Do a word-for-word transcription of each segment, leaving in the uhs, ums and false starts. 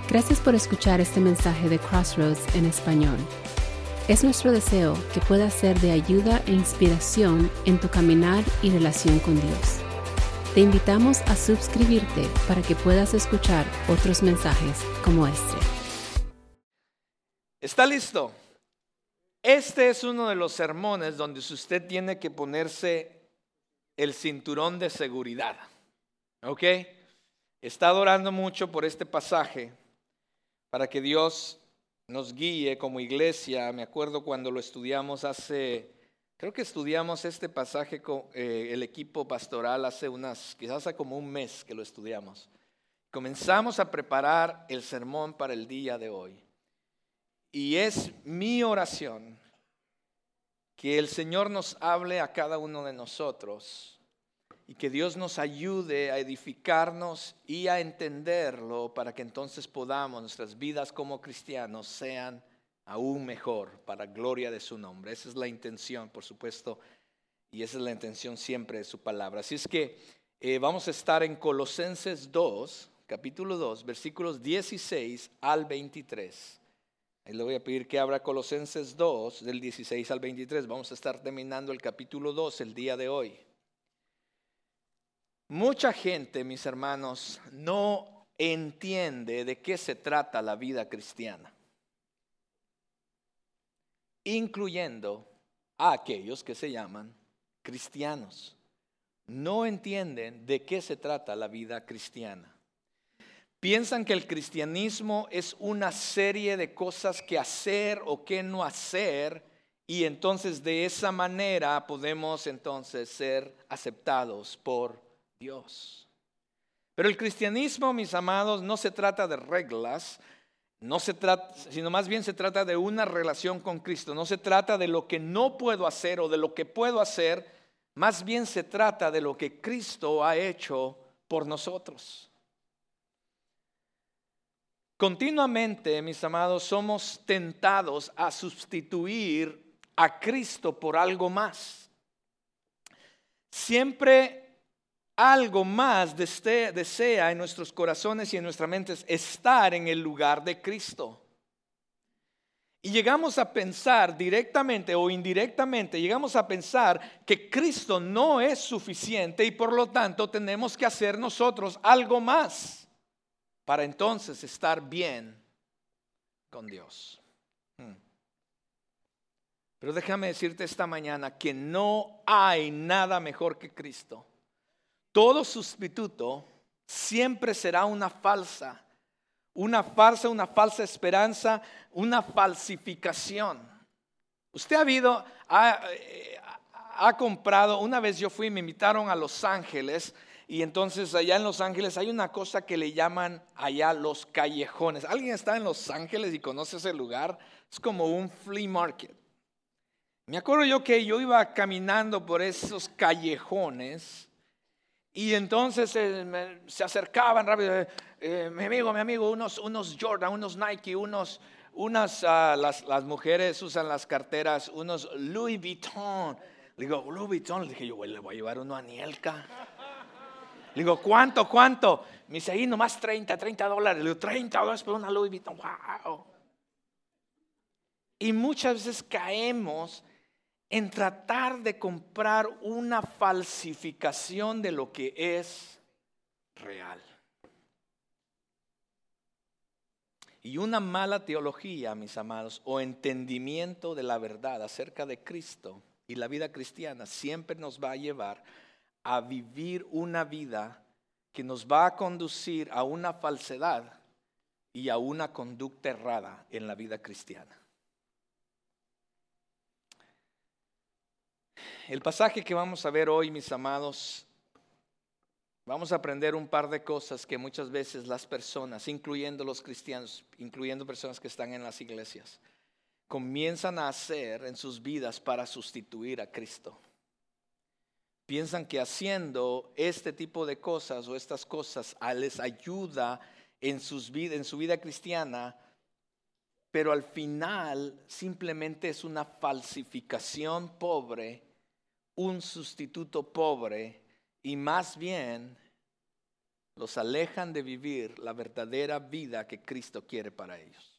Gracias por escuchar este mensaje de Crossroads en español. Es nuestro deseo que pueda ser de ayuda e inspiración en tu caminar y relación con Dios. Te invitamos a suscribirte para que puedas escuchar otros mensajes como este. ¿Está listo? Este es uno de los sermones donde usted tiene que ponerse el cinturón de seguridad. ¿Ok? He estado orando mucho por este pasaje para que Dios nos guíe como iglesia. Me acuerdo cuando lo estudiamos hace, creo que estudiamos este pasaje con eh, el equipo pastoral hace unas, quizás hace como un mes que lo estudiamos. Comenzamos a preparar el sermón para el día de hoy. Y es mi oración que el Señor nos hable a cada uno de nosotros y que Dios nos ayude a edificarnos y a entenderlo para que entonces podamos, nuestras vidas como cristianos sean aún mejor para gloria de su nombre. Esa es la intención, por supuesto, y esa es la intención siempre de su palabra. Así es que eh, vamos a estar en Colosenses dos, capítulo dos, versículos dieciséis al veintitrés. Y le voy a pedir que abra Colosenses dos, del dieciséis al veintitrés. Vamos a estar terminando el capítulo dos el día de hoy. Mucha gente, mis hermanos, no entiende de qué se trata la vida cristiana, incluyendo a aquellos que se llaman cristianos. No entienden de qué se trata la vida cristiana. Piensan que el cristianismo es una serie de cosas que hacer o que no hacer, y entonces de esa manera podemos entonces ser aceptados por Dios. Pero el cristianismo, mis amados, no se trata de reglas, no se trata, sino más bien se trata de una relación con Cristo. No se trata de lo que no puedo hacer o de lo que puedo hacer, más bien se trata de lo que Cristo ha hecho por nosotros. Continuamente, mis amados, somos tentados a sustituir a Cristo por algo más. Siempre algo más desea, desea en nuestros corazones y en nuestras mentes estar en el lugar de Cristo. Y llegamos a pensar directamente o indirectamente, llegamos a pensar que Cristo no es suficiente y por lo tanto tenemos que hacer nosotros algo más para entonces estar bien con Dios. Hmm. Pero déjame decirte esta mañana que no hay nada mejor que Cristo. Todo sustituto siempre será una falsa, una farsa, una falsa esperanza, una falsificación. Usted ha habido, ha, ha comprado, una vez yo fui, me invitaron a Los Ángeles, y entonces allá en Los Ángeles hay una cosa que le llaman allá los callejones. ¿Alguien está en Los Ángeles y conoce ese lugar? Es como un flea market. Me acuerdo yo que yo iba caminando por esos callejones. Y entonces eh, me, se acercaban rápido, eh, mi amigo, mi amigo, unos, unos Jordan, unos Nike, unos, unas, uh, las, las mujeres usan las carteras, unos Louis Vuitton. Le digo, Louis Vuitton, le dije yo, le voy a llevar uno a Nielka. Le digo, ¿cuánto, cuánto? Me dice, ahí nomás treinta, treinta dólares. Le digo, treinta dólares por una Louis Vuitton, wow. Y muchas veces caemos en tratar de comprar una falsificación de lo que es real. Y una mala teología, mis amados, o entendimiento de la verdad acerca de Cristo y la vida cristiana siempre nos va a llevar a vivir una vida que nos va a conducir a una falsedad y a una conducta errada en la vida cristiana. El pasaje que vamos a ver hoy, mis amados, vamos a aprender un par de cosas que muchas veces las personas, incluyendo los cristianos, incluyendo personas que están en las iglesias, comienzan a hacer en sus vidas para sustituir a Cristo. Piensan que haciendo este tipo de cosas o estas cosas les ayuda en, sus vid- en su vida cristiana, pero al final simplemente es una falsificación pobre, un sustituto pobre, y más bien los alejan de vivir la verdadera vida que Cristo quiere para ellos.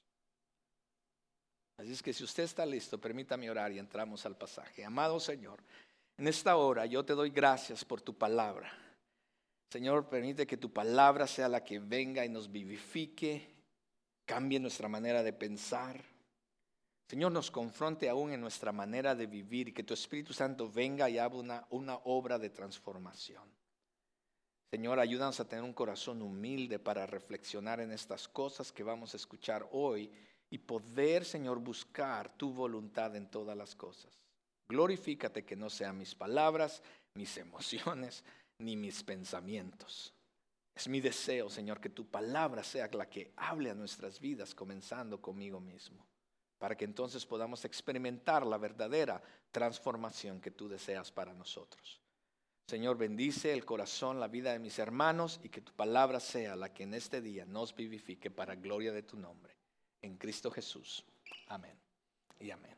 Así es que si usted está listo, permítame orar y entramos al pasaje. Amado Señor, en esta hora yo te doy gracias por tu palabra. Señor, permite que tu palabra sea la que venga y nos vivifique, cambie nuestra manera de pensar. Señor, nos confronte aún en nuestra manera de vivir y que tu Espíritu Santo venga y haga una, una obra de transformación. Señor, ayúdanos a tener un corazón humilde para reflexionar en estas cosas que vamos a escuchar hoy y poder, Señor, buscar tu voluntad en todas las cosas. Glorifícate que no sean mis palabras, mis emociones, ni mis pensamientos. Es mi deseo, Señor, que tu palabra sea la que hable a nuestras vidas, comenzando conmigo mismo, para que entonces podamos experimentar la verdadera transformación que tú deseas para nosotros. Señor, bendice el corazón, la vida de mis hermanos y que tu palabra sea la que en este día nos vivifique para gloria de tu nombre. En Cristo Jesús. Amén y amén.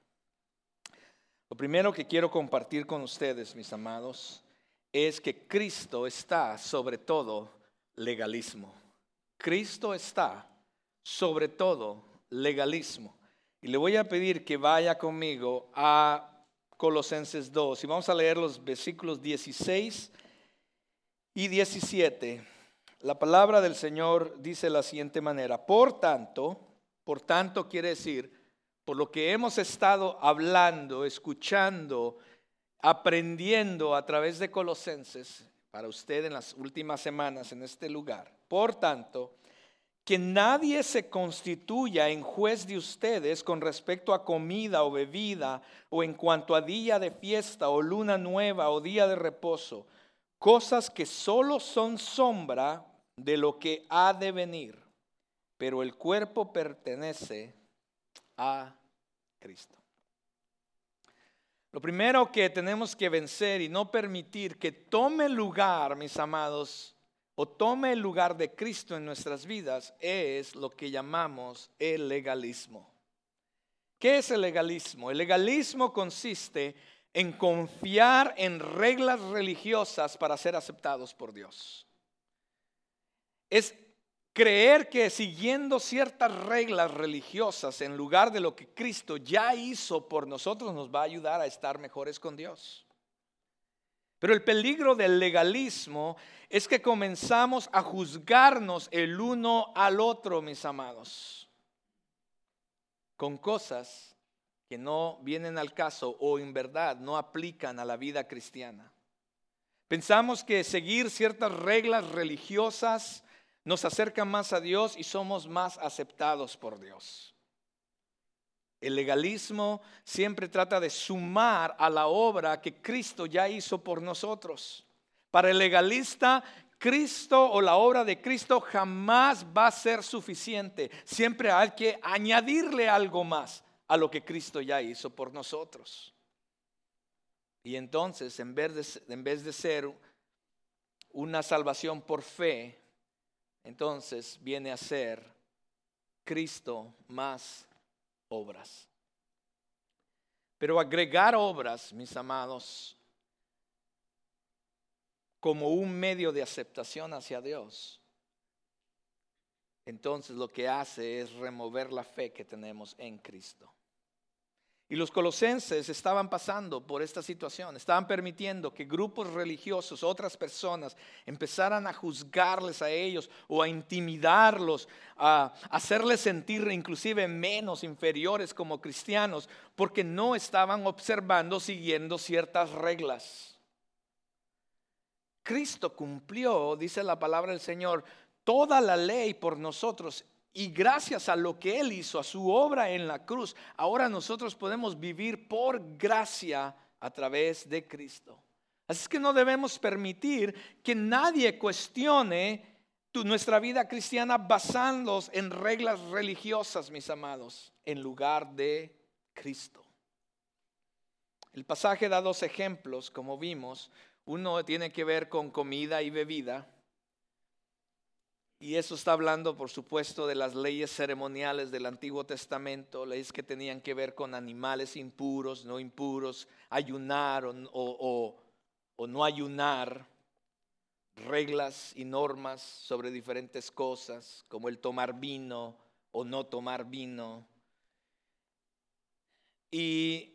Lo primero que quiero compartir con ustedes, mis amados, es que Cristo está sobre todo legalismo. Cristo está sobre todo legalismo. Y le voy a pedir que vaya conmigo a Colosenses dos y vamos a leer los versículos dieciséis y diecisiete. La palabra del Señor dice de la siguiente manera: Por tanto, por tanto quiere decir, por lo que hemos estado hablando, escuchando, aprendiendo a través de Colosenses, para usted en las últimas semanas en este lugar. Por tanto, que nadie se constituya en juez de ustedes con respecto a comida o bebida, o en cuanto a día de fiesta o luna nueva o día de reposo, cosas que solo son sombra de lo que ha de venir, pero el cuerpo pertenece a Cristo. Lo primero que tenemos que vencer y no permitir que tome lugar, mis amados, o tome el lugar de Cristo en nuestras vidas, es lo que llamamos el legalismo. ¿Qué es el legalismo? El legalismo consiste en confiar en reglas religiosas para ser aceptados por Dios. Es creer que siguiendo ciertas reglas religiosas en lugar de lo que Cristo ya hizo por nosotros nos va a ayudar a estar mejores con Dios. Pero el peligro del legalismo es que comenzamos a juzgarnos el uno al otro, mis amados, con cosas que no vienen al caso o en verdad no aplican a la vida cristiana. Pensamos que seguir ciertas reglas religiosas nos acerca más a Dios y somos más aceptados por Dios. El legalismo siempre trata de sumar a la obra que Cristo ya hizo por nosotros. Para el legalista, Cristo o la obra de Cristo jamás va a ser suficiente. Siempre hay que añadirle algo más a lo que Cristo ya hizo por nosotros. Y entonces, en vez de, en vez de ser una salvación por fe, entonces viene a ser Cristo más obras. Pero agregar obras, mis amados, como un medio de aceptación hacia Dios, entonces lo que hace es remover la fe que tenemos en Cristo. Y los colosenses estaban pasando por esta situación, estaban permitiendo que grupos religiosos, otras personas, empezaran a juzgarles a ellos o a intimidarlos, a hacerles sentir inclusive menos, inferiores como cristianos, porque no estaban observando, siguiendo ciertas reglas. Cristo cumplió, dice la palabra del Señor, toda la ley por nosotros. Y gracias a lo que Él hizo, a su obra en la cruz, ahora nosotros podemos vivir por gracia a través de Cristo. Así es que no debemos permitir que nadie cuestione tu, nuestra vida cristiana basándonos en reglas religiosas, mis amados, en lugar de Cristo. El pasaje da dos ejemplos, como vimos. Uno tiene que ver con comida y bebida. Y eso está hablando, por supuesto, de las leyes ceremoniales del Antiguo Testamento, leyes que tenían que ver con animales impuros, no impuros, ayunar o, o, o, o no ayunar. reglas y normas sobre diferentes cosas, como el tomar vino o no tomar vino. Y,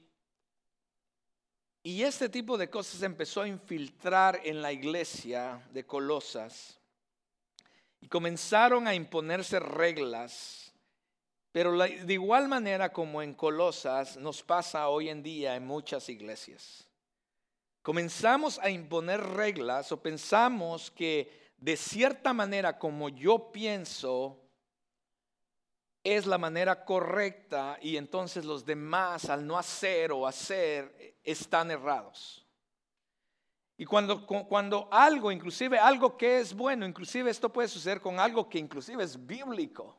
y este tipo de cosas empezó a infiltrar en la iglesia de Colosas y comenzaron a imponerse reglas. Pero la, de igual manera como en Colosas nos pasa hoy en día en muchas iglesias. Comenzamos a imponer reglas o pensamos que de cierta manera como yo pienso es la manera correcta y entonces los demás al no hacer o hacer están errados. Y cuando, cuando algo, inclusive algo que es bueno, inclusive esto puede suceder con algo que inclusive es bíblico.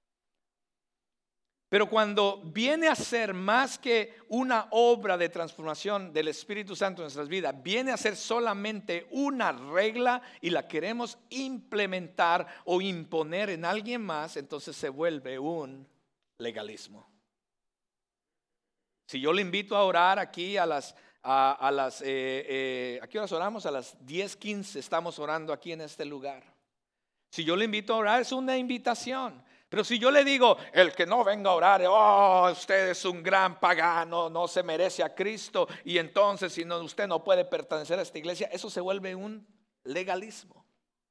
Pero cuando viene a ser más que una obra de transformación del Espíritu Santo en nuestras vidas, viene a ser solamente una regla y la queremos implementar o imponer en alguien más, entonces se vuelve un legalismo. Si yo le invito a orar aquí a las, a, a las, eh, eh, ¿a qué horas oramos? A las diez quince estamos orando aquí en este lugar. Si yo le invito a orar es una invitación. Pero si yo le digo, el que no venga a orar, oh, usted es un gran pagano, no se merece a Cristo, y entonces si no, usted no puede pertenecer a esta iglesia, eso se vuelve un legalismo.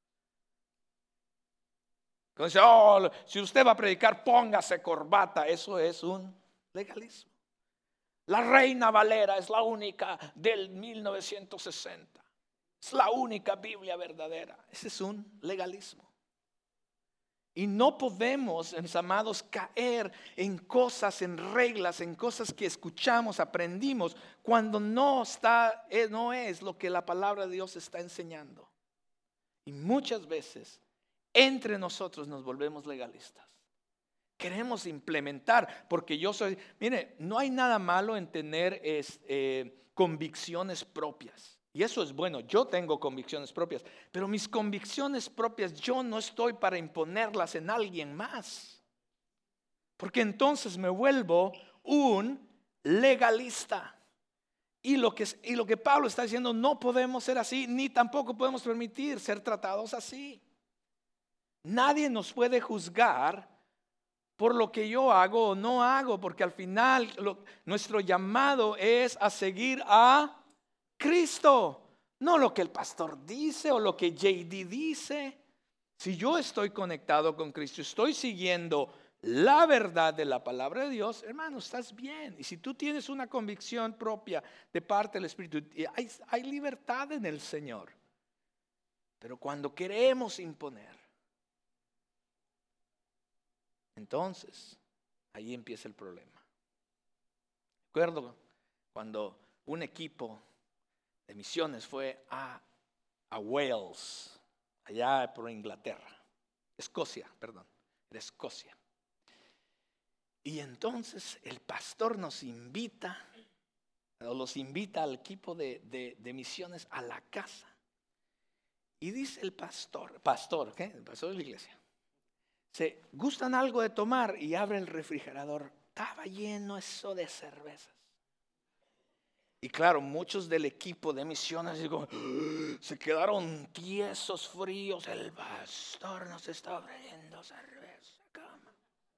Entonces, oh, si usted va a predicar, póngase corbata, eso es un legalismo. La Reina Valera es la única del mil novecientos sesenta, es la única Biblia verdadera, ese es un legalismo. Y no podemos, mis amados, caer en cosas, en reglas, en cosas que escuchamos, aprendimos, cuando no está, no es lo que la palabra de Dios está enseñando. Y muchas veces entre nosotros nos volvemos legalistas. Queremos implementar, porque yo soy, mire, no hay nada malo en tener es, eh, convicciones propias. Y eso es bueno, yo tengo convicciones propias, pero mis convicciones propias yo no estoy para imponerlas en alguien más. Porque entonces me vuelvo un legalista. Y lo que, y lo que Pablo está diciendo, no podemos ser así, ni tampoco podemos permitir ser tratados así. Nadie nos puede juzgar por lo que yo hago o no hago, porque al final lo, nuestro llamado es a seguir a Cristo, no lo que el pastor dice o lo que J D dice. Si yo estoy conectado con Cristo, estoy siguiendo la verdad de la palabra de Dios, hermano, estás bien. Y si tú tienes una convicción propia de parte del Espíritu, hay, hay libertad en el Señor. Pero cuando queremos imponer, entonces ahí empieza el problema. Recuerdo cuando un equipo de misiones fue a, a Wales, allá por Inglaterra, Escocia, perdón, de Escocia. Y entonces el pastor nos invita, o los invita al equipo de, de, de misiones a la casa. Y dice el pastor, pastor, ¿qué? El pastor de la iglesia, se gustan algo de tomar y abre el refrigerador, estaba lleno eso de cervezas. Y claro, muchos del equipo de misiones digo, se quedaron tiesos, fríos. El pastor nos está abriendo cerveza, cama.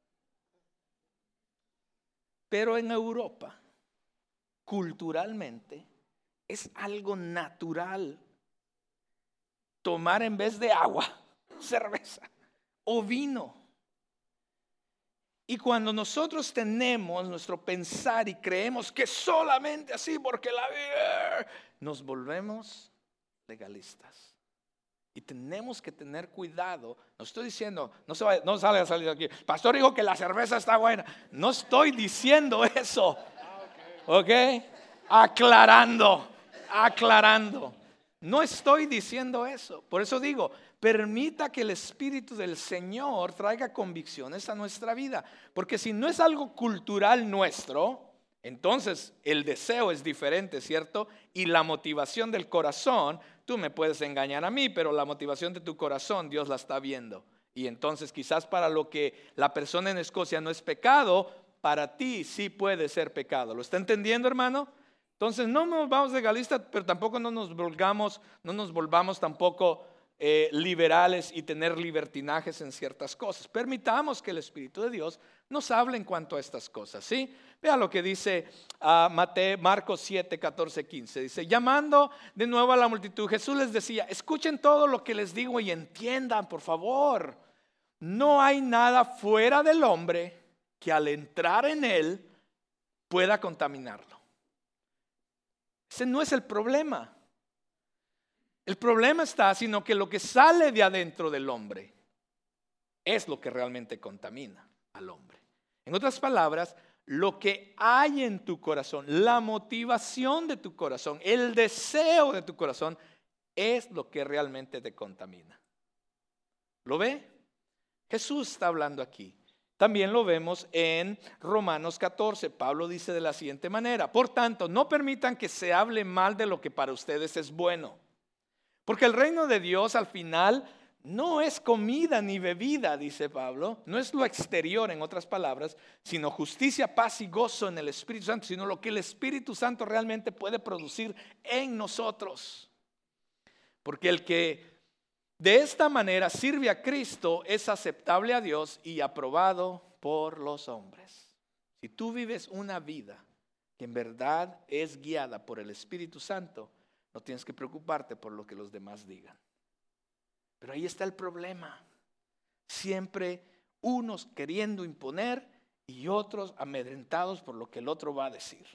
Pero en Europa, culturalmente, es algo natural tomar en vez de agua, cerveza o vino. Y cuando nosotros tenemos nuestro pensar y creemos que solamente así, porque la vida, nos volvemos legalistas. Y tenemos que tener cuidado. No estoy diciendo, no, se va, no sale a salir de aquí, pastor dijo que la cerveza está buena. No estoy diciendo eso. ¿Ok? Aclarando, aclarando. No estoy diciendo eso. Por eso digo, permita que el Espíritu del Señor traiga convicciones a nuestra vida. Porque si no es algo cultural nuestro, entonces el deseo es diferente, ¿cierto? Y la motivación del corazón, tú me puedes engañar a mí, pero la motivación de tu corazón Dios la está viendo. Y entonces quizás para lo que la persona en Escocia no es pecado, para ti sí puede ser pecado. ¿Lo está entendiendo, hermano? Entonces no nos vamos legalistas, pero tampoco no nos volvamos, no nos volvamos tampoco eh, liberales y tener libertinajes en ciertas cosas. Permitamos que el Espíritu de Dios nos hable en cuanto a estas cosas, ¿sí? Vea lo que dice uh, Mateo, Marcos siete, catorce, quince. Dice, llamando de nuevo a la multitud, Jesús les decía, escuchen todo lo que les digo y entiendan, por favor. No hay nada fuera del hombre que al entrar en él pueda contaminarlo. Ese no es el problema. El problema está, sino que lo que sale de adentro del hombre es lo que realmente contamina al hombre. En otras palabras, lo que hay en tu corazón, la motivación de tu corazón, el deseo de tu corazón, es lo que realmente te contamina. ¿Lo ve? Jesús está hablando aquí. También lo vemos en Romanos catorce. Pablo dice de la siguiente manera: por tanto, no permitan que se hable mal de lo que para ustedes es bueno. Porque el reino de Dios al final no es comida ni bebida, dice Pablo. No es lo exterior, en otras palabras, sino justicia, paz y gozo en el Espíritu Santo, sino lo que el Espíritu Santo realmente puede producir en nosotros. Porque el que de esta manera sirve a Cristo es aceptable a Dios y aprobado por los hombres. Si tú vives una vida que en verdad es guiada por el Espíritu Santo, no tienes que preocuparte por lo que los demás digan. Pero ahí está el problema. Siempre unos queriendo imponer y otros amedrentados por lo que el otro va a decir.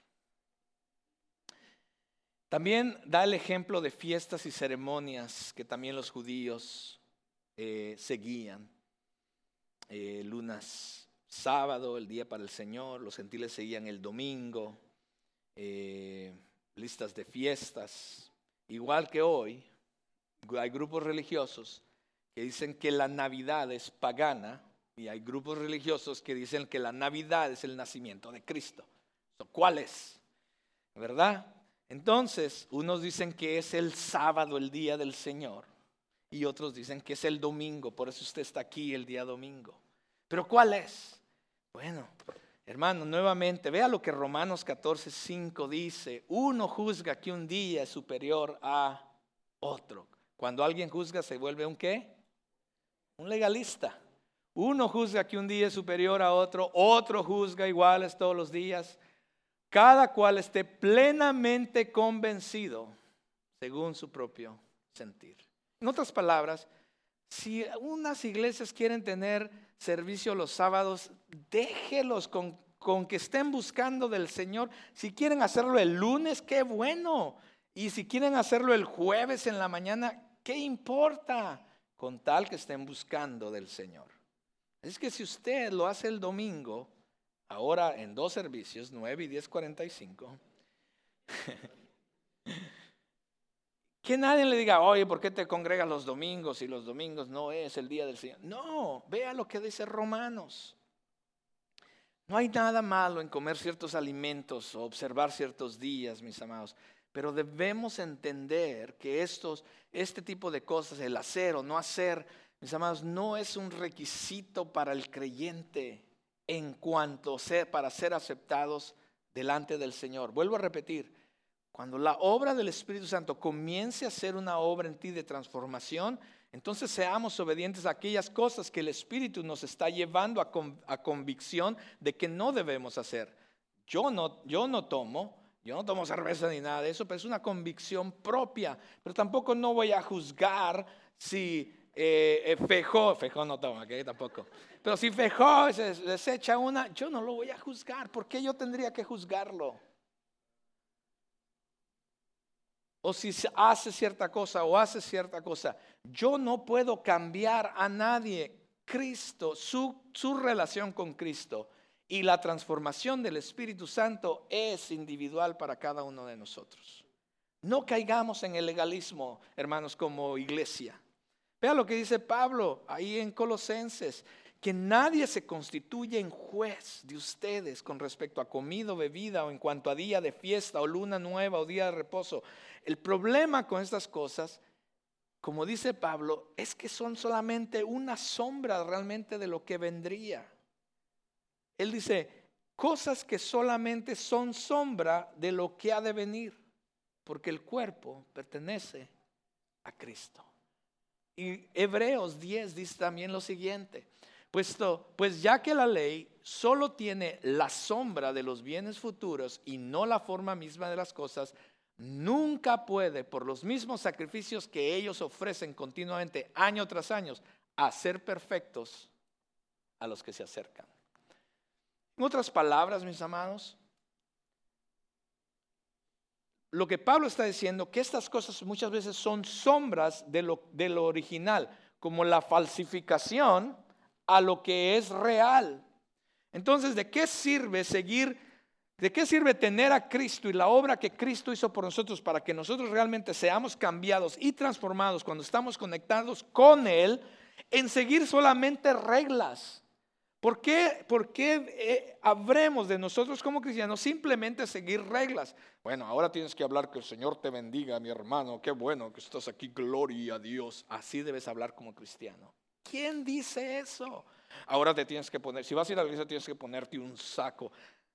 También da el ejemplo de fiestas y ceremonias que también los judíos eh, seguían. Eh, lunas, sábado, el día para el Señor. Los gentiles seguían el domingo. Eh, listas de fiestas. Igual que hoy, hay grupos religiosos que dicen que la Navidad es pagana y hay grupos religiosos que dicen que la Navidad es el nacimiento de Cristo. ¿Cuál es? ¿Verdad? Entonces, unos dicen que es el sábado, el día del Señor, y otros dicen que es el domingo, por eso usted está aquí el día domingo. ¿Pero cuál es? Bueno, hermano, nuevamente, vea lo que Romanos catorce, cinco dice. Uno juzga que un día es superior a otro. Cuando alguien juzga, ¿se vuelve un qué? Un legalista. Uno juzga que un día es superior a otro, otro juzga iguales todos los días. Cada cual esté plenamente convencido según su propio sentir. En otras palabras, si unas iglesias quieren tener servicio los sábados, déjelos con, con que estén buscando del Señor. Si quieren hacerlo el lunes, qué bueno. Y si quieren hacerlo el jueves en la mañana, ¿qué importa? Con tal que estén buscando del Señor. Es que si usted lo hace el domingo, ahora en dos servicios, nueve y diez cuarenta y cinco, que nadie le diga, oye, ¿por qué te congregas los domingos y los domingos no es el día del Señor? No, vea lo que dice Romanos. No hay nada malo en comer ciertos alimentos o observar ciertos días, mis amados, pero debemos entender que estos, este tipo de cosas, el hacer o no hacer, mis amados, no es un requisito para el creyente en cuanto a ser, para ser aceptados delante del Señor. Vuelvo a repetir, cuando la obra del Espíritu Santo comience a ser una obra en ti de transformación, entonces seamos obedientes a aquellas cosas que el Espíritu nos está llevando a, con, a convicción de que no debemos hacer. Yo no, yo no tomo, yo no tomo cerveza ni nada de eso, pero es una convicción propia. Pero tampoco no voy a juzgar si eh, Fejó, Fejó no toma, ¿ok? Tampoco. Pero si Fejó se desecha una, yo no lo voy a juzgar. ¿Por qué yo tendría que juzgarlo? O si hace cierta cosa o hace cierta cosa, yo no puedo cambiar a nadie. Cristo, su, su relación con Cristo y la transformación del Espíritu Santo es individual para cada uno de nosotros. No caigamos en el legalismo, hermanos, como iglesia. Vea lo que dice Pablo ahí en Colosenses, que nadie se constituye en juez de ustedes con respecto a comida o bebida o en cuanto a día de fiesta o luna nueva o día de reposo. El problema con estas cosas, como dice Pablo, es que son solamente una sombra realmente de lo que vendría. Él dice, cosas que solamente son sombra de lo que ha de venir, porque el cuerpo pertenece a Cristo. Y Hebreos diez dice también lo siguiente, puesto, pues ya que la ley solo tiene la sombra de los bienes futuros y no la forma misma de las cosas, nunca puede, por los mismos sacrificios que ellos ofrecen continuamente año tras año, hacer perfectos a los que se acercan. En otras palabras, mis amados, lo que Pablo está diciendo, que estas cosas muchas veces son sombras de lo, de lo original, como la falsificación a lo que es real. Entonces, ¿de qué sirve seguir, de qué sirve tener a Cristo y la obra que Cristo hizo por nosotros para que nosotros realmente seamos cambiados y transformados cuando estamos conectados con Él, en seguir solamente reglas? ¿Por qué, por qué eh, habremos de nosotros como cristianos simplemente seguir reglas? Bueno, ahora tienes que hablar, que el Señor te bendiga, mi hermano, qué bueno que estás aquí, gloria a Dios. Así debes hablar como cristiano. ¿Quién dice eso? Ahora te tienes que poner, si vas a ir a la iglesia tienes que ponerte un saco.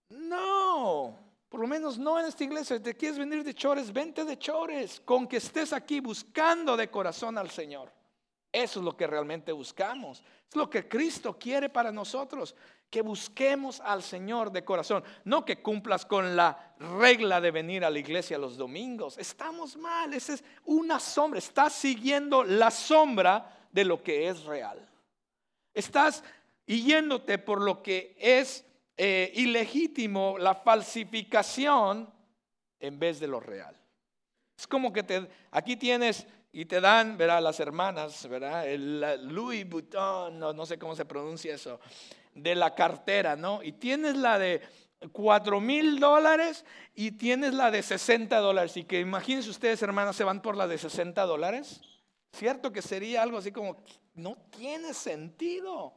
No, por lo menos no en esta iglesia. ¿Te quieres venir de chores? Vente de chores, con que estés aquí buscando de corazón al Señor. Eso es lo que realmente buscamos. Es lo que Cristo quiere para nosotros, que busquemos al Señor de corazón. No que cumplas con la regla de venir a la iglesia los domingos. Estamos mal, esa es una sombra. Estás siguiendo la sombra de lo que es real. Estás yéndote por lo que es eh, ilegítimo, la falsificación, en vez de lo real. Es como que te, aquí tienes... Y te dan, ¿verdad? Las hermanas, ¿verdad? El Louis Vuitton, no, no sé cómo se pronuncia eso, de la cartera, ¿no? Y tienes la de cuatro mil dólares y tienes la de sesenta dólares. Y que imagínense ustedes, hermanas, se van por la de sesenta dólares. Cierto que sería algo así como, no tiene sentido.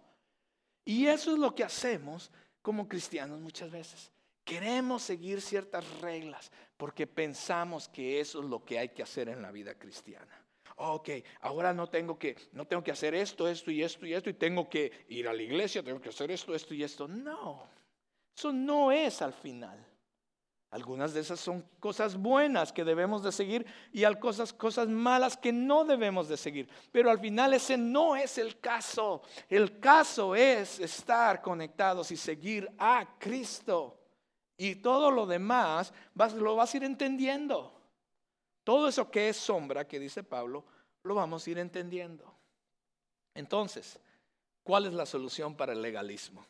Y eso es lo que hacemos como cristianos muchas veces. Queremos seguir ciertas reglas porque pensamos que eso es lo que hay que hacer en la vida cristiana. Ok, ahora no tengo que, no tengo que hacer esto, esto y esto y esto, y tengo que ir a la iglesia, tengo que hacer esto, esto y esto. No, eso no es al final. Algunas de esas son cosas buenas que debemos de seguir y hay cosas, cosas malas que no debemos de seguir. Pero al final ese no es el caso. El caso es estar conectados y seguir a Cristo. Y todo lo demás vas, lo vas a ir entendiendo. Todo eso que es sombra, que dice Pablo, lo vamos a ir entendiendo. Entonces, ¿cuál es la solución para el legalismo?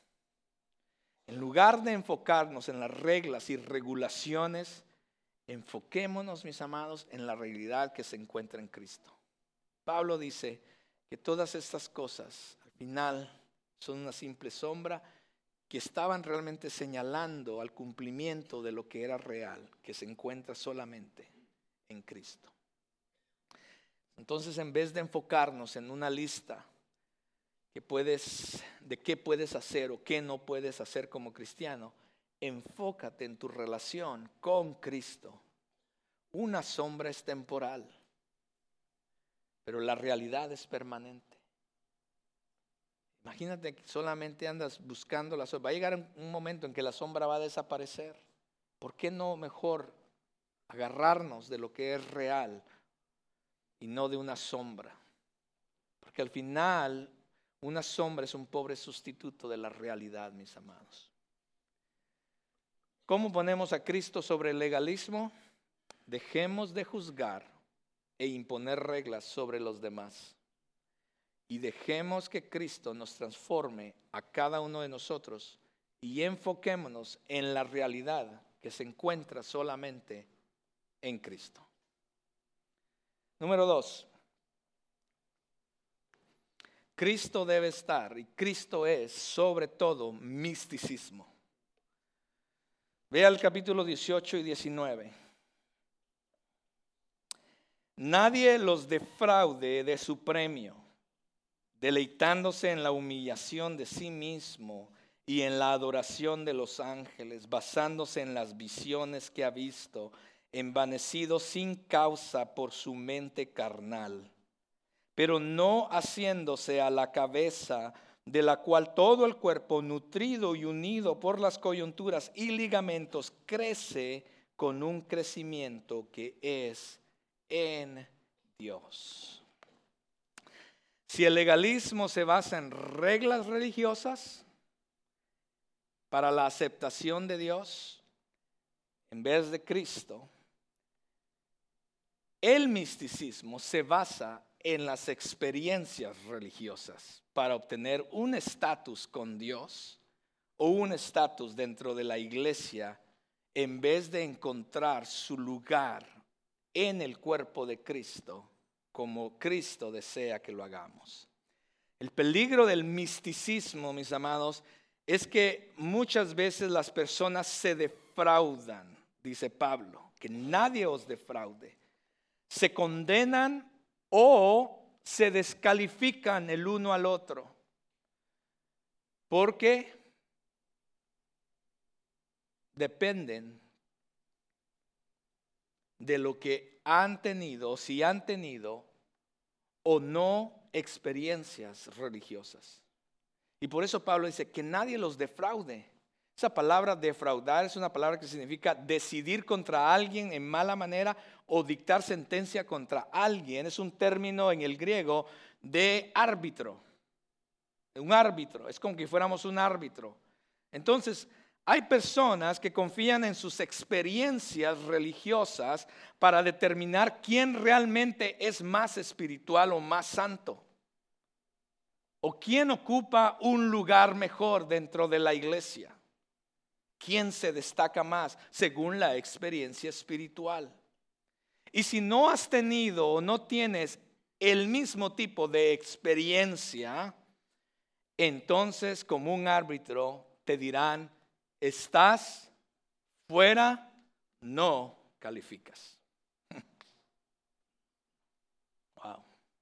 En lugar de enfocarnos en las reglas y regulaciones, enfoquémonos, mis amados, en la realidad que se encuentra en Cristo. Pablo dice que todas estas cosas, al final, son una simple sombra que estaban realmente señalando al cumplimiento de lo que era real, que se encuentra solamente en Cristo. Entonces, en vez de enfocarnos en una lista que puedes, de qué puedes hacer o qué no puedes hacer como cristiano, enfócate en tu relación con Cristo. Una sombra es temporal, pero la realidad es permanente. Imagínate que solamente andas buscando la sombra. Va a llegar un momento en que la sombra va a desaparecer. ¿Por qué no mejor agarrarnos de lo que es real y no de una sombra? Porque al final una sombra es un pobre sustituto de la realidad, mis amados. ¿Cómo ponemos a Cristo sobre el legalismo? Dejemos de juzgar e imponer reglas sobre los demás. Y dejemos que Cristo nos transforme a cada uno de nosotros y enfoquémonos en la realidad que se encuentra solamente en Cristo. Número dos. Cristo debe estar y Cristo es sobre todo misticismo. Vea el capítulo dieciocho y diecinueve. Nadie los defraude de su premio, deleitándose en la humillación de sí mismo y en la adoración de los ángeles, basándose en las visiones que ha visto, envanecido sin causa por su mente carnal, pero no haciéndose a la cabeza, de la cual todo el cuerpo, nutrido y unido por las coyunturas y ligamentos, crece con un crecimiento que es en Dios. Si el legalismo se basa en reglas religiosas para la aceptación de Dios en vez de Cristo, el misticismo se basa en las experiencias religiosas para obtener un estatus con Dios o un estatus dentro de la iglesia en vez de encontrar su lugar en el cuerpo de Cristo como Cristo desea que lo hagamos. El peligro del misticismo, mis amados, es que muchas veces las personas se defraudan, dice Pablo, que nadie os defraude. Se condenan o se descalifican el uno al otro. Porque dependen de lo que han tenido, si han tenido o no experiencias religiosas. Y por eso Pablo dice que nadie los defraude. Esa palabra defraudar es una palabra que significa decidir contra alguien en mala manera o dictar sentencia contra alguien. Es un término en el griego de árbitro. Un árbitro, es como que fuéramos un árbitro. Entonces, hay personas que confían en sus experiencias religiosas para determinar quién realmente es más espiritual o más santo. O quién ocupa un lugar mejor dentro de la iglesia. ¿Quién se destaca más según la experiencia espiritual? Y si no has tenido o no tienes el mismo tipo de experiencia, entonces como un árbitro te dirán, estás fuera, no calificas. Wow.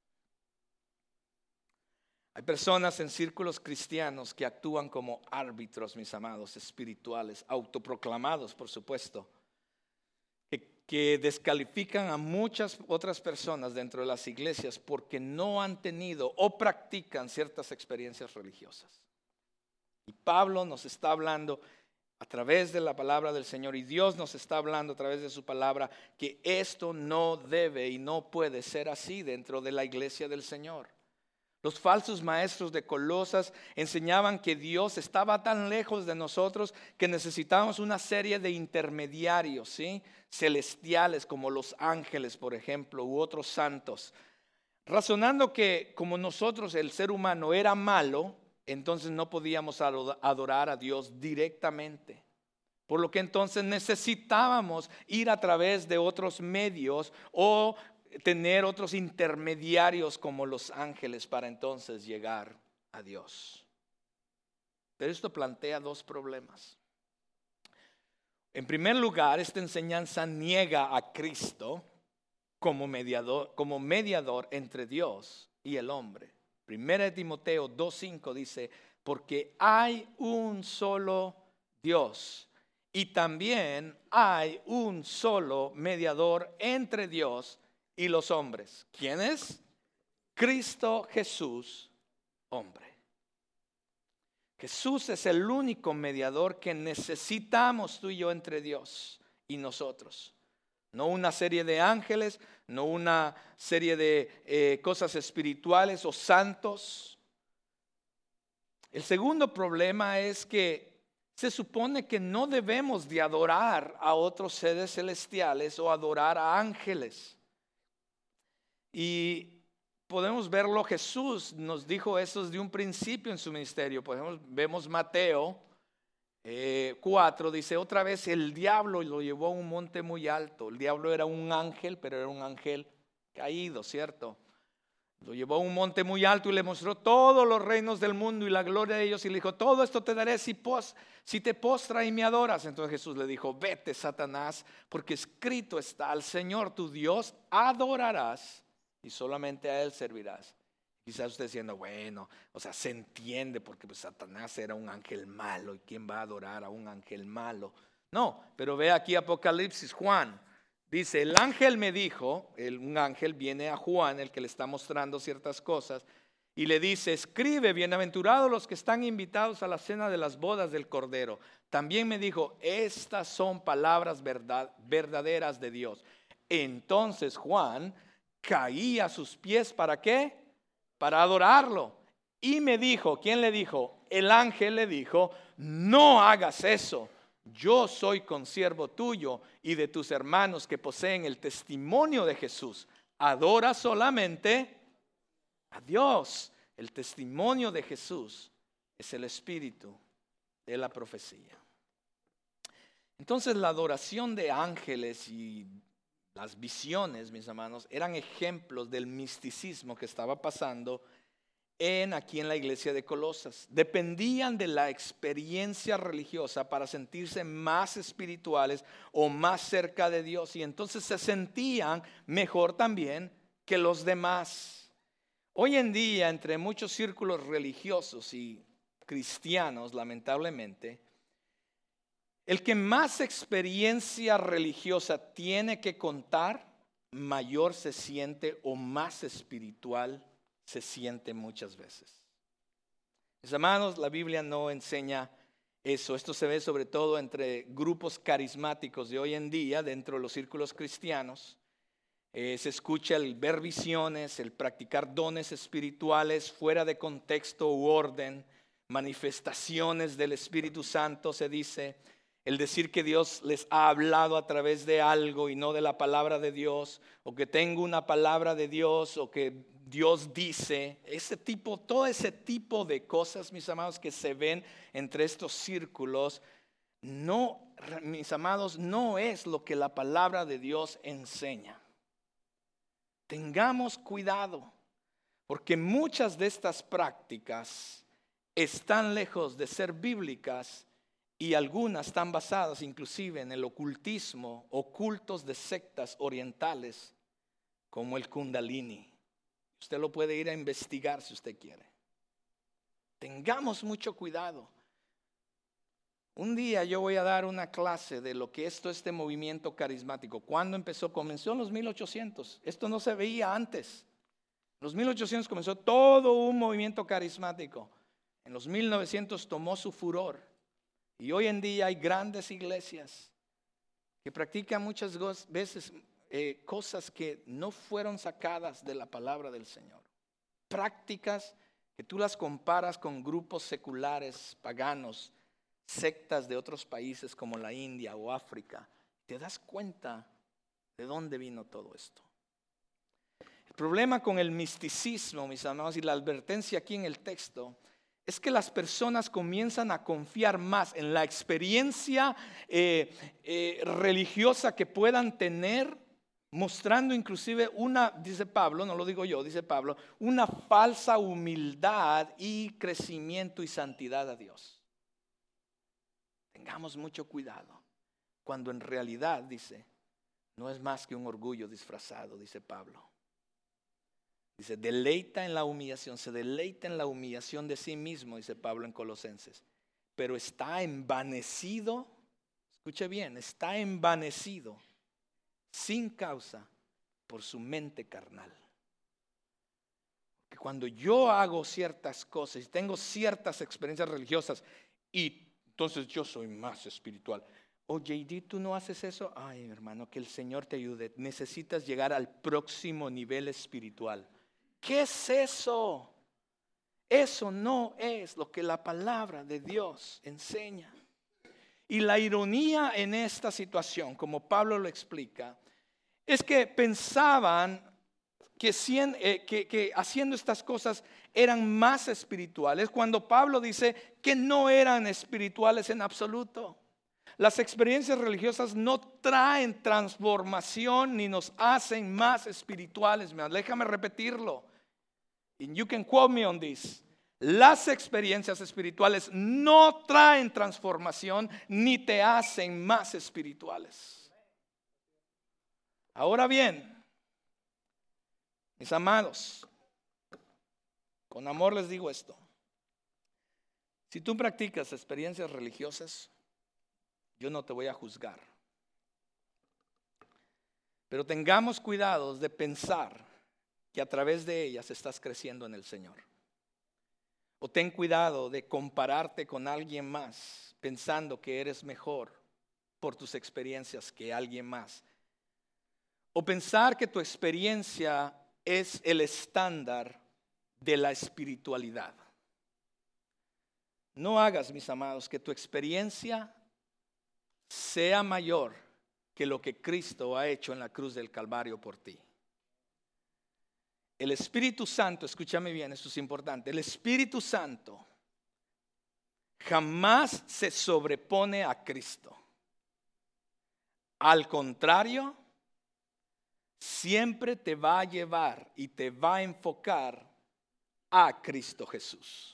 Hay personas en círculos cristianos que actúan como árbitros, mis amados, espirituales, autoproclamados, por supuesto, que, que descalifican a muchas otras personas dentro de las iglesias porque no han tenido o practican ciertas experiencias religiosas. Y Pablo nos está hablando a través de la palabra del Señor, y Dios nos está hablando a través de su palabra, que esto no debe y no puede ser así dentro de la iglesia del Señor. Los falsos maestros de Colosas enseñaban que Dios estaba tan lejos de nosotros que necesitábamos una serie de intermediarios, ¿sí? Celestiales, como los ángeles, por ejemplo, u otros santos. Razonando que como nosotros, el ser humano, era malo, entonces no podíamos adorar a Dios directamente. Por lo que entonces necesitábamos ir a través de otros medios o tener otros intermediarios como los ángeles para entonces llegar a Dios. Pero esto plantea dos problemas. En primer lugar, esta enseñanza niega a Cristo como mediador, como mediador entre Dios y el hombre. Primera de Timoteo dos cinco dice, porque hay un solo Dios y también hay un solo mediador entre Dios y los hombres. ¿Quién es? Cristo Jesús, hombre. Jesús es el único mediador que necesitamos tú y yo entre Dios y nosotros. No una serie de ángeles, no una serie de eh, cosas espirituales o santos. El segundo problema es que se supone que no debemos de adorar a otros seres celestiales o adorar a ángeles. Y podemos verlo, Jesús nos dijo eso desde un principio en su ministerio. Por ejemplo, vemos Mateo eh, cuatro, dice otra vez el diablo lo llevó a un monte muy alto. El diablo era un ángel, pero era un ángel caído, ¿cierto? Lo llevó a un monte muy alto y le mostró todos los reinos del mundo y la gloria de ellos y le dijo, todo esto te daré si, pos, si te postra y me adoras. Entonces Jesús le dijo, vete, Satanás, porque escrito está, al Señor tu Dios adorarás y solamente a Él servirás. Quizás usted diciendo, bueno, o sea, se entiende porque pues, Satanás era un ángel malo y ¿quién va a adorar a un ángel malo? No, pero ve aquí Apocalipsis, Juan. Dice, el ángel me dijo, el, un ángel viene a Juan, el que le está mostrando ciertas cosas, y le dice, escribe, bienaventurados los que están invitados a la cena de las bodas del Cordero. También me dijo, estas son palabras verdad, verdaderas de Dios. Entonces Juan caía a sus pies, ¿para qué? para adorarlo. Y me dijo, ¿quién le dijo? El ángel le dijo, no hagas eso. Yo soy consiervo tuyo y de tus hermanos que poseen el testimonio de Jesús. Adora solamente a Dios. El testimonio de Jesús es el espíritu de la profecía. Entonces la adoración de ángeles y las visiones, mis hermanos, eran ejemplos del misticismo que estaba pasando en, aquí en la iglesia de Colosas. Dependían de la experiencia religiosa para sentirse más espirituales o más cerca de Dios, y entonces se sentían mejor también que los demás. Hoy en día, entre muchos círculos religiosos y cristianos, lamentablemente, el que más experiencia religiosa tiene que contar, mayor se siente o más espiritual se siente muchas veces. Mis hermanos, la Biblia no enseña eso. Esto se ve sobre todo entre grupos carismáticos de hoy en día, dentro de los círculos cristianos. Eh, se escucha el ver visiones, el practicar dones espirituales fuera de contexto u orden, manifestaciones del Espíritu Santo, se dice. El decir que Dios les ha hablado a través de algo y no de la palabra de Dios, o que tengo una palabra de Dios, o que Dios dice, ese tipo, todo ese tipo de cosas, mis amados, que se ven entre estos círculos, no, mis amados, no es lo que la palabra de Dios enseña. Tengamos cuidado, porque muchas de estas prácticas están lejos de ser bíblicas. Y algunas están basadas inclusive en el ocultismo, o cultos de sectas orientales como el Kundalini. Usted lo puede ir a investigar si usted quiere. Tengamos mucho cuidado. Un día yo voy a dar una clase de lo que es todo este movimiento carismático. ¿Cuándo empezó? Comenzó en los mil ochocientos. Esto no se veía antes. En los mil ochocientos comenzó todo un movimiento carismático. En los mil novecientos tomó su furor. Y hoy en día hay grandes iglesias que practican muchas veces eh, cosas que no fueron sacadas de la palabra del Señor. Prácticas que tú las comparas con grupos seculares, paganos, sectas de otros países como la India o África. Te das cuenta de dónde vino todo esto. El problema con el misticismo, mis amados, y la advertencia aquí en el texto, es que las personas comienzan a confiar más en la experiencia eh, eh, religiosa que puedan tener, mostrando inclusive una, dice Pablo, no lo digo yo, dice Pablo, una falsa humildad y crecimiento y santidad a Dios. Tengamos mucho cuidado, cuando en realidad, dice, no es más que un orgullo disfrazado, dice Pablo. Dice, deleita en la humillación, se deleita en la humillación de sí mismo, dice Pablo en Colosenses. Pero está envanecido, escuche bien, está envanecido sin causa por su mente carnal. Que cuando yo hago ciertas cosas y tengo ciertas experiencias religiosas y entonces yo soy más espiritual. Oye, ¿y tú no haces eso? Ay, hermano, que el Señor te ayude. Necesitas llegar al próximo nivel espiritual. ¿Qué es eso? Eso no es lo que la palabra de Dios enseña. Y la ironía en esta situación, como Pablo lo explica, es que pensaban que, que, que, que haciendo estas cosas eran más espirituales, cuando Pablo dice que no eran espirituales en absoluto. Las experiencias religiosas no traen transformación ni nos hacen más espirituales. Déjame repetirlo. And you can quote me on this. Las experiencias espirituales no traen transformación ni te hacen más espirituales. Ahora bien, mis amados, con amor les digo esto. Si tú practicas experiencias religiosas, yo no te voy a juzgar. Pero tengamos cuidado de pensar que a través de ellas estás creciendo en el Señor. O ten cuidado de compararte con alguien más pensando que eres mejor por tus experiencias que alguien más. O pensar que tu experiencia es el estándar de la espiritualidad. No hagas, mis amados, que tu experiencia sea mayor que lo que Cristo ha hecho en la cruz del Calvario por ti. El Espíritu Santo, escúchame bien, esto es importante. El Espíritu Santo jamás se sobrepone a Cristo. Al contrario, siempre te va a llevar y te va a enfocar a Cristo Jesús.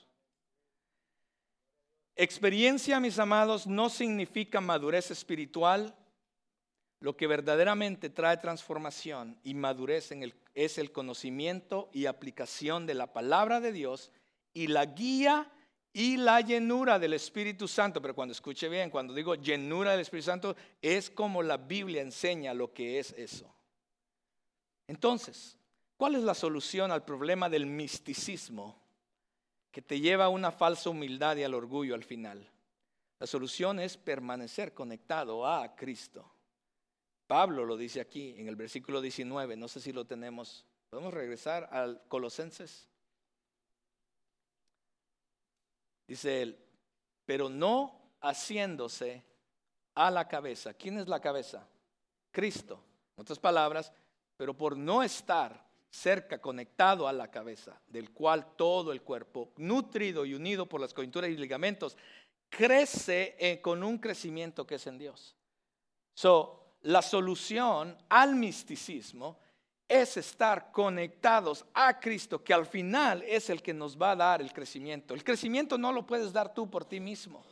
Experiencia, mis amados, no significa madurez espiritual. Lo que verdaderamente trae transformación y madurez en el, es el conocimiento y aplicación de la palabra de Dios y la guía y la llenura del Espíritu Santo. Pero cuando escuche bien, cuando digo llenura del Espíritu Santo, es como la Biblia enseña lo que es eso. Entonces, ¿cuál es la solución al problema del misticismo que te lleva a una falsa humildad y al orgullo al final? La solución es permanecer conectado a Cristo. Pablo lo dice aquí en el versículo diecinueve, no sé si lo tenemos. ¿Podemos regresar al Colosenses? Dice él, pero no haciéndose a la cabeza. ¿Quién es la cabeza? Cristo. En otras palabras, pero por no estar cerca, conectado a la cabeza, del cual todo el cuerpo, nutrido y unido por las coyunturas y ligamentos, crece eh, con un crecimiento que es en Dios. So, la solución al misticismo es estar conectados a Cristo, que al final es el que nos va a dar el crecimiento. El crecimiento no lo puedes dar tú por ti mismo.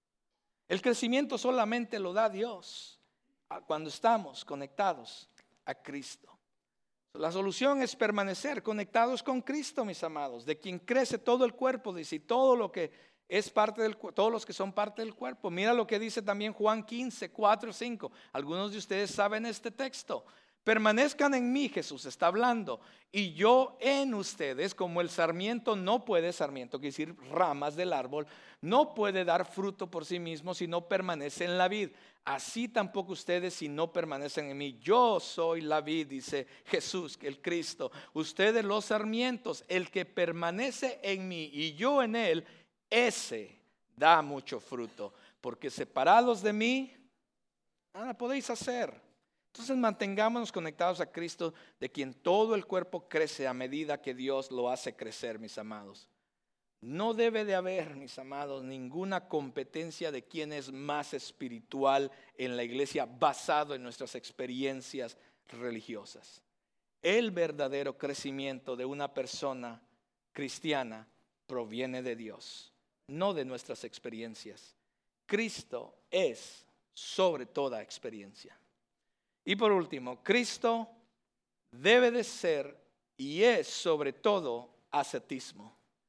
El crecimiento solamente lo da Dios cuando estamos conectados a Cristo. La solución es permanecer conectados con Cristo, mis amados, de quien crece todo el cuerpo, dice, y todo lo que es parte del cuerpo, todos los que son parte del cuerpo. Mira lo que dice también Juan quince, cuatro, cinco. Algunos de ustedes saben este texto. Permanezcan en mí, Jesús está hablando, y yo en ustedes, como el sarmiento no puede, sarmiento quiere decir ramas del árbol, no puede dar fruto por sí mismo si no permanece en la vid. Así tampoco ustedes si no permanecen en mí. Yo soy la vid, dice Jesús, el Cristo. Ustedes los sarmientos, el que permanece en mí y yo en él, ese da mucho fruto, porque separados de mí, nada podéis hacer. Entonces mantengámonos conectados a Cristo, de quien todo el cuerpo crece a medida que Dios lo hace crecer, mis amados. No debe de haber, mis amados, ninguna competencia de quién es más espiritual en la iglesia basado en nuestras experiencias religiosas. El verdadero crecimiento de una persona cristiana proviene de Dios, no de nuestras experiencias. Cristo es sobre toda experiencia. Y por último, Cristo debe de ser y es sobre todo ascetismo.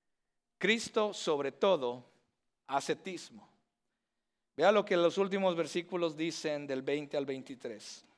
Cristo sobre todo ascetismo. Vea lo que los últimos versículos dicen del veinte al veintitrés.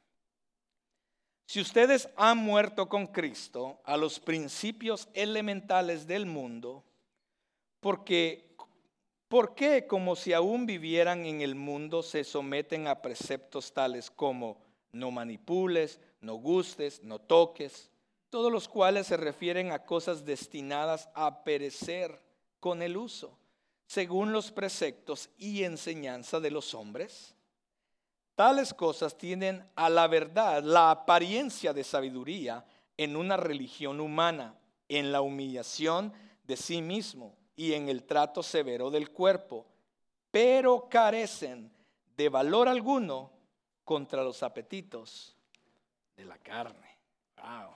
Si ustedes han muerto con Cristo a los principios elementales del mundo, porque, ¿por qué como si aún vivieran en el mundo se someten a preceptos tales como no manipules, no gustes, no toques, todos los cuales se refieren a cosas destinadas a perecer con el uso, según los preceptos y enseñanza de los hombres? Tales cosas tienen a la verdad la apariencia de sabiduría en una religión humana, en la humillación de sí mismo y en el trato severo del cuerpo, pero carecen de valor alguno contra los apetitos de la carne. Wow.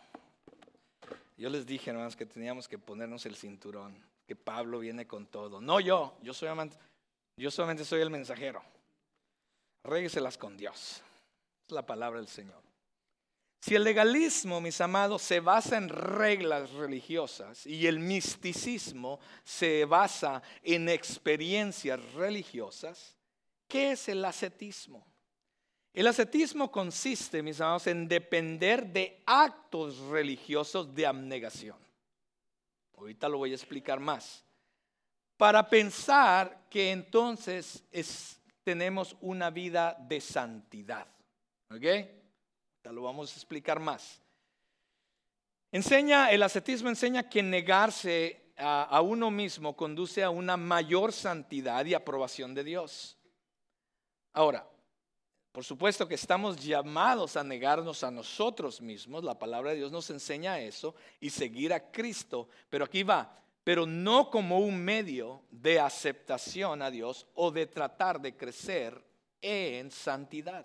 Yo les dije, hermanos, que teníamos que ponernos el cinturón, que Pablo viene con todo. No yo, yo, soy amante, yo solamente soy el mensajero. Arrégleselas con Dios. Es la palabra del Señor. Si el legalismo, mis amados, se basa en reglas religiosas y el misticismo se basa en experiencias religiosas, ¿qué es el ascetismo? El ascetismo consiste, mis amados, en depender de actos religiosos de abnegación. Ahorita lo voy a explicar más. Para pensar que entonces es, tenemos una vida de santidad. ¿Ok? Ahorita lo vamos a explicar más. Enseña, el ascetismo enseña que negarse a, a uno mismo conduce a una mayor santidad y aprobación de Dios. Ahora, por supuesto que estamos llamados a negarnos a nosotros mismos, la palabra de Dios nos enseña eso, y seguir a Cristo, pero aquí va, pero no como un medio de aceptación a Dios o de tratar de crecer en santidad.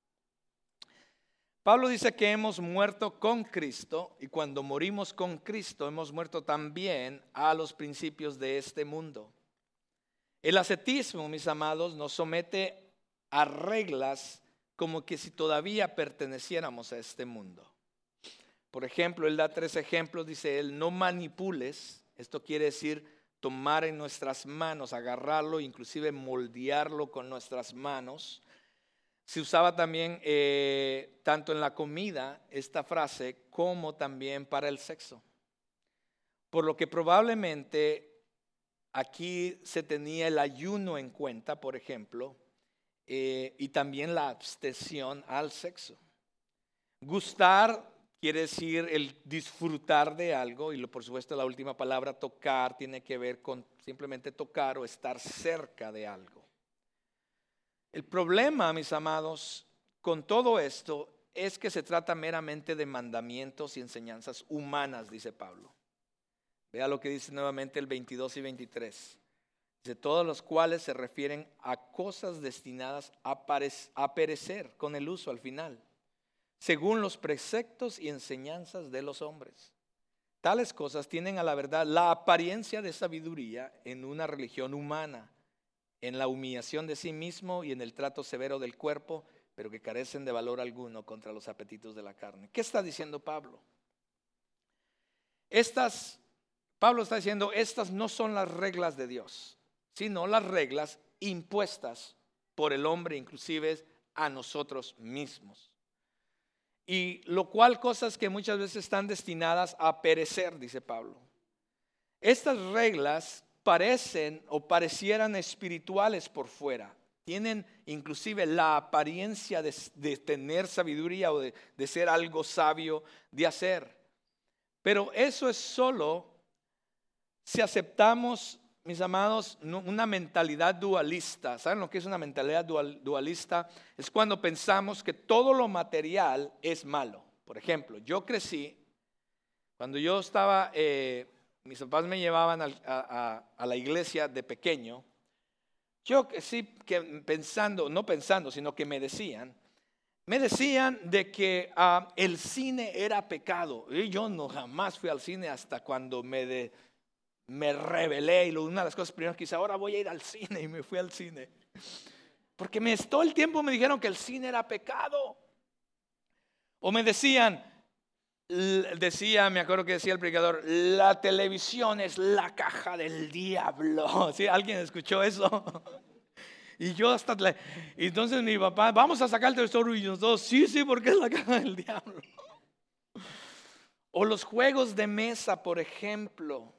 Pablo dice que hemos muerto con Cristo, y cuando morimos con Cristo hemos muerto también a los principios de este mundo. El ascetismo, mis amados, nos somete a reglas como que si todavía perteneciéramos a este mundo. Por ejemplo, él da tres ejemplos, dice él, no manipules, esto quiere decir tomar en nuestras manos, agarrarlo, inclusive moldearlo con nuestras manos. Se usaba también eh, tanto en la comida esta frase como también para el sexo. Por lo que probablemente aquí se tenía el ayuno en cuenta, por ejemplo, eh, y también la abstención al sexo. Gustar quiere decir el disfrutar de algo, y lo, por supuesto la última palabra, tocar, tiene que ver con simplemente tocar o estar cerca de algo. El problema, mis amados, con todo esto es que se trata meramente de mandamientos y enseñanzas humanas, dice Pablo. Vea lo que dice nuevamente el veintidós y veintitrés. Dice, todos los cuales se refieren a cosas destinadas a, parec- a perecer con el uso al final, según los preceptos y enseñanzas de los hombres. Tales cosas tienen a la verdad la apariencia de sabiduría en una religión humana, en la humillación de sí mismo y en el trato severo del cuerpo, pero que carecen de valor alguno contra los apetitos de la carne. ¿Qué está diciendo Pablo? Estas, Pablo está diciendo, estas no son las reglas de Dios, sino las reglas impuestas por el hombre, inclusive a nosotros mismos. Y lo cual cosas que muchas veces están destinadas a perecer, dice Pablo. Estas reglas parecen o parecieran espirituales por fuera. Tienen inclusive la apariencia de, de tener sabiduría o de, de ser algo sabio de hacer. Pero eso es solo si aceptamos, mis amados, una mentalidad dualista. ¿Saben lo que es una mentalidad dual, dualista? Es cuando pensamos que todo lo material es malo. Por ejemplo, yo crecí, cuando yo estaba, eh, mis papás me llevaban a, a, a la iglesia de pequeño. Yo sí que pensando, no pensando, sino que me decían, me decían de que uh, el cine era pecado. Y yo no jamás fui al cine hasta cuando me de, me rebelé, y una de las cosas primeras que hice, ahora voy a ir al cine, y me fui al cine. Porque me, todo el tiempo me dijeron que el cine era pecado. O me decían, decía, me acuerdo que decía el predicador, la televisión es la caja del diablo. ¿Sí? ¿Alguien escuchó eso? Y yo hasta, y entonces mi papá, vamos a sacar el televisor, y nosotros, sí, sí, porque es la caja del diablo. O los juegos de mesa, por ejemplo.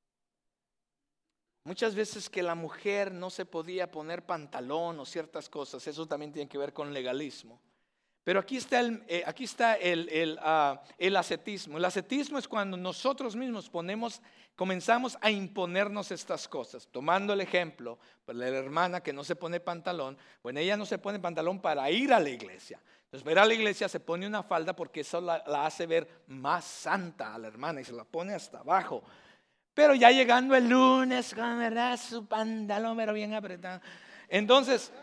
Muchas veces que la mujer no se podía poner pantalón o ciertas cosas, eso también tiene que ver con legalismo. Pero aquí está el, eh, aquí está el, el, uh, el ascetismo. El ascetismo es cuando nosotros mismos ponemos, comenzamos a imponernos estas cosas. Tomando el ejemplo, pues la hermana que no se pone pantalón, bueno, ella no se pone pantalón para ir a la iglesia. Entonces, para ir a la iglesia se pone una falda porque eso la, la hace ver más santa a la hermana y se la pone hasta abajo. Pero ya llegando el lunes, con verdad, su pantalón pero bien apretado. Entonces,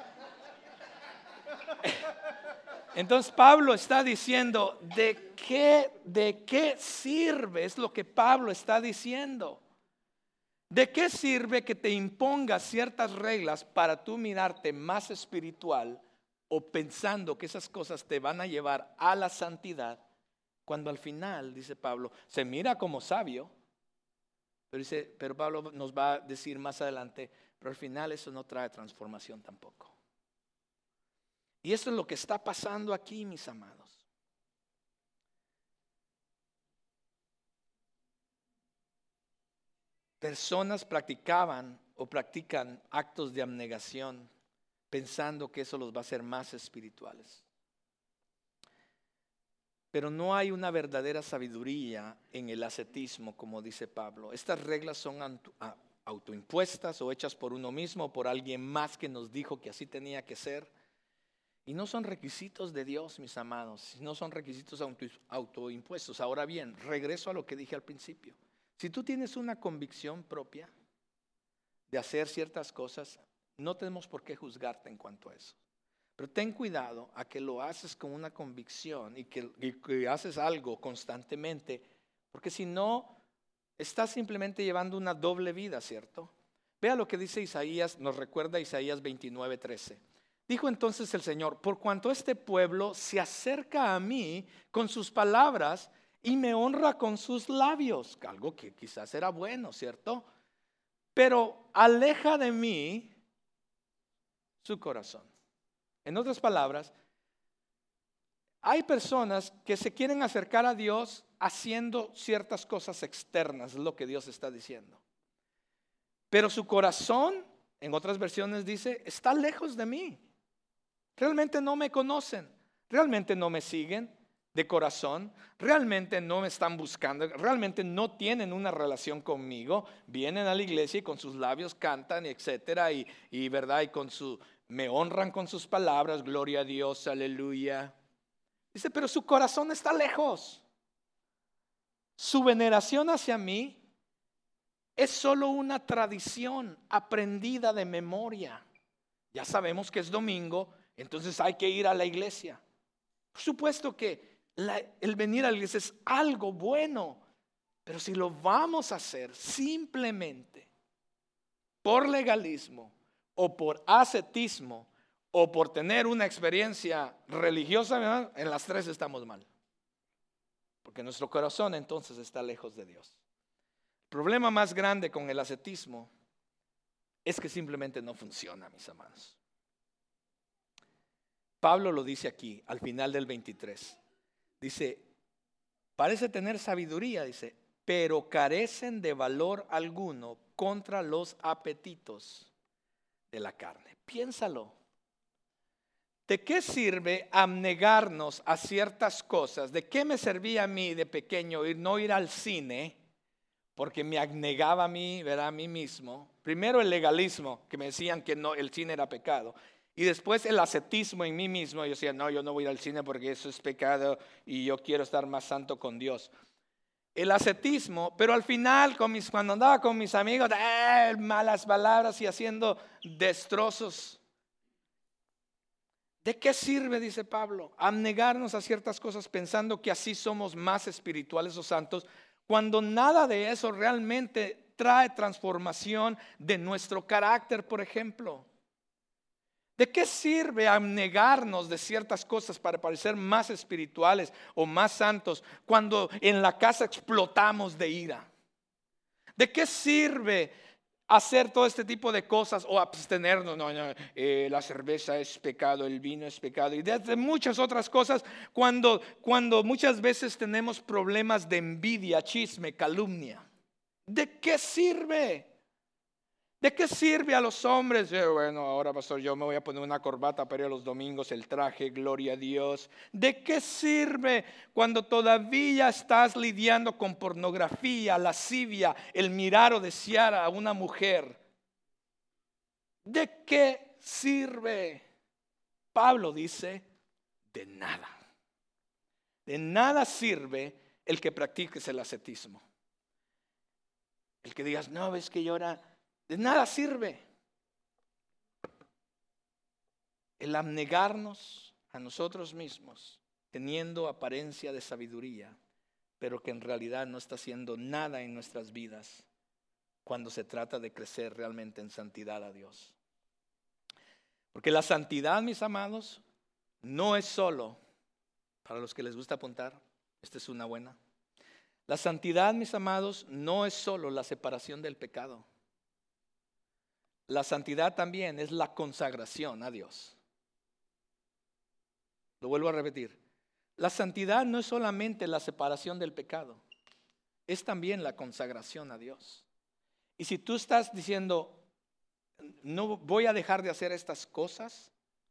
entonces Pablo está diciendo, ¿de qué, de qué sirve? Es lo que Pablo está diciendo. ¿De qué sirve que te impongas ciertas reglas para tú mirarte más espiritual o pensando que esas cosas te van a llevar a la santidad, cuando al final, dice Pablo, se mira como sabio? Pero, dice, pero Pablo nos va a decir más adelante, pero al final eso no trae transformación tampoco. Y eso es lo que está pasando aquí, mis amados. Personas practicaban o practican actos de abnegación pensando que eso los va a hacer más espirituales. Pero no hay una verdadera sabiduría en el ascetismo, como dice Pablo. Estas reglas son autoimpuestas o hechas por uno mismo o por alguien más que nos dijo que así tenía que ser. Y no son requisitos de Dios, mis amados, no son requisitos autoimpuestos. Ahora bien, regreso a lo que dije al principio. Si tú tienes una convicción propia de hacer ciertas cosas, no tenemos por qué juzgarte en cuanto a eso. Pero ten cuidado a que lo haces con una convicción y que, y que haces algo constantemente, porque si no, estás simplemente llevando una doble vida, ¿cierto? Vea lo que dice Isaías, nos recuerda Isaías veintinueve, trece. Dijo entonces el Señor: por cuanto este pueblo se acerca a mí con sus palabras y me honra con sus labios, algo que quizás era bueno, ¿cierto? Pero aleja de mí su corazón. En otras palabras, hay personas que se quieren acercar a Dios haciendo ciertas cosas externas, es lo que Dios está diciendo. Pero su corazón, en otras versiones dice, está lejos de mí. Realmente no me conocen, realmente no me siguen de corazón, realmente no me están buscando, realmente no tienen una relación conmigo. Vienen a la iglesia y con sus labios cantan, etcétera, y, y verdad, y con su, me honran con sus palabras, gloria a Dios, aleluya. Dice, pero su corazón está lejos. Su veneración hacia mí es solo una tradición aprendida de memoria. Ya sabemos que es domingo, entonces hay que ir a la iglesia. Por supuesto que la, el venir a la iglesia es algo bueno, pero si lo vamos a hacer simplemente por legalismo o por ascetismo o por tener una experiencia religiosa, ¿verdad? En las tres estamos mal. Porque nuestro corazón entonces está lejos de Dios. El problema más grande con el ascetismo es que simplemente no funciona, mis amados. Pablo lo dice aquí, al final del veintitrés. Dice, parece tener sabiduría, dice, pero carecen de valor alguno contra los apetitos de la carne. Piénsalo. ¿De qué sirve abnegarnos a ciertas cosas? ¿De qué me servía a mí de pequeño ir, no ir al cine? Porque me abnegaba a mí, ¿verdad? A mí mismo. Primero el legalismo, que me decían que no, el cine era pecado. Y después el ascetismo en mí mismo. Yo decía, no, yo no voy al cine porque eso es pecado y yo quiero estar más santo con Dios. El ascetismo, pero al final con mis, cuando andaba con mis amigos, eh, malas palabras y haciendo destrozos. ¿De qué sirve, dice Pablo, abnegarnos a ciertas cosas pensando que así somos más espirituales o santos, cuando nada de eso realmente trae transformación de nuestro carácter, por ejemplo? ¿De qué sirve abnegarnos de ciertas cosas para parecer más espirituales o más santos cuando en la casa explotamos de ira? ¿De qué sirve hacer todo este tipo de cosas o abstenernos? No, no, eh, la cerveza es pecado, el vino es pecado y de muchas otras cosas cuando, cuando muchas veces tenemos problemas de envidia, chisme, calumnia. ¿De qué sirve? ¿De qué sirve a los hombres? Eh, bueno, ahora pastor, yo me voy a poner una corbata para ir a los domingos, el traje, gloria a Dios. ¿De qué sirve cuando todavía estás lidiando con pornografía, lascivia, el mirar o desear a una mujer? ¿De qué sirve? Pablo dice, de nada. De nada sirve el que practiques el ascetismo. El que digas, no, ves que yo ahora... De nada sirve el abnegarnos a nosotros mismos, teniendo apariencia de sabiduría, pero que en realidad no está haciendo nada en nuestras vidas cuando se trata de crecer realmente en santidad a Dios. Porque la santidad, mis amados, no es solo, para los que les gusta apuntar, esta es una buena. La santidad, mis amados, no es solo la separación del pecado. La santidad también es la consagración a Dios. Lo vuelvo a repetir. La santidad no es solamente la separación del pecado, es también la consagración a Dios. Y si tú estás diciendo, no voy a dejar de hacer estas cosas,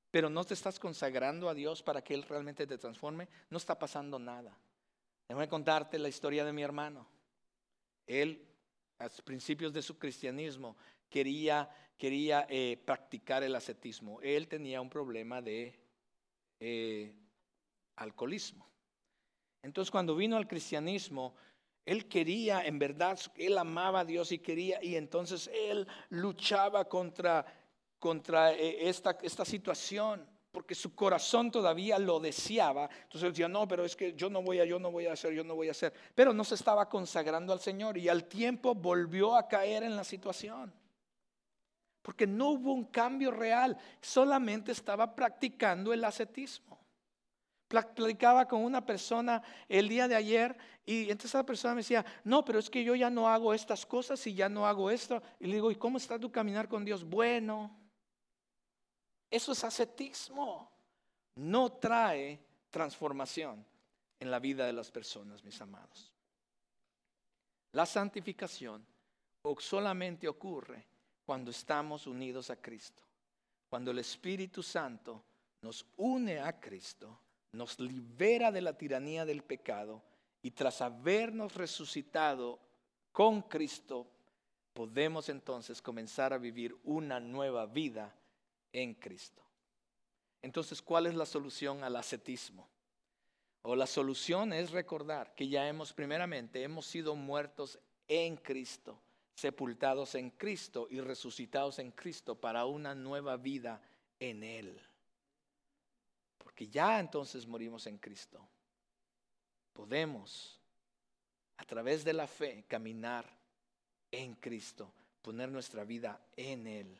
pero no te estás consagrando a Dios para que Él realmente te transforme, no está pasando nada. Déjame contarte la historia de mi hermano. Él, a los principios de su cristianismo, quería, quería eh, practicar el ascetismo. Él tenía un problema de eh, alcoholismo. Entonces, cuando vino al cristianismo, él quería, en verdad, él amaba a Dios y quería, y entonces él luchaba contra, contra esta, esta situación, porque su corazón todavía lo deseaba. Entonces él decía, no, pero es que yo no voy a, yo no voy a hacer, yo no voy a hacer. Pero no se estaba consagrando al Señor y al tiempo volvió a caer en la situación. Porque no hubo un cambio real, solamente estaba practicando el ascetismo. Platicaba con una persona el día de ayer y entonces esa persona me decía, no, pero es que yo ya no hago estas cosas y ya no hago esto. Y le digo, ¿y cómo está tu caminar con Dios? Bueno, eso es ascetismo. No trae transformación en la vida de las personas, mis amados. La santificación solamente ocurre cuando estamos unidos a Cristo. Cuando el Espíritu Santo nos une a Cristo, nos libera de la tiranía del pecado y tras habernos resucitado con Cristo, podemos entonces comenzar a vivir una nueva vida en Cristo. Entonces, ¿cuál es la solución al ascetismo? O la solución es recordar que ya hemos, primeramente, hemos sido muertos en Cristo, sepultados en Cristo y resucitados en Cristo para una nueva vida en Él. Porque ya entonces morimos en Cristo. Podemos, a través de la fe, caminar en Cristo, poner nuestra vida en Él.